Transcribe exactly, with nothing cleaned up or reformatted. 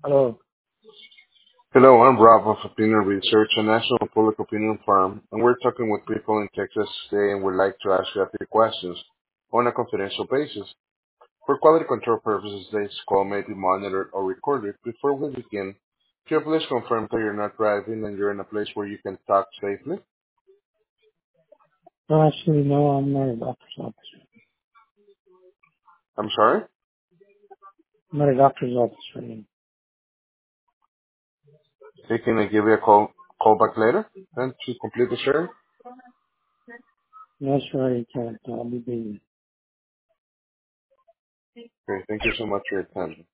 Hello. Hello, I'm Rob of Opinion Research, a national public opinion firm, and we're talking with people in Texas today and would like to ask you a few questions on a confidential basis. For quality control purposes, this call may be monitored or recorded. Before we begin, can you please confirm that you're not driving and you're in a place where you can talk safely? No, actually, no, I'm not a doctor's office. I'm sorry? I'm not a doctor's office right now. Hey, can I give you a call, call back later then to complete the survey? No, sir, I can't. I'll be busy. Okay, thank you so much for your time.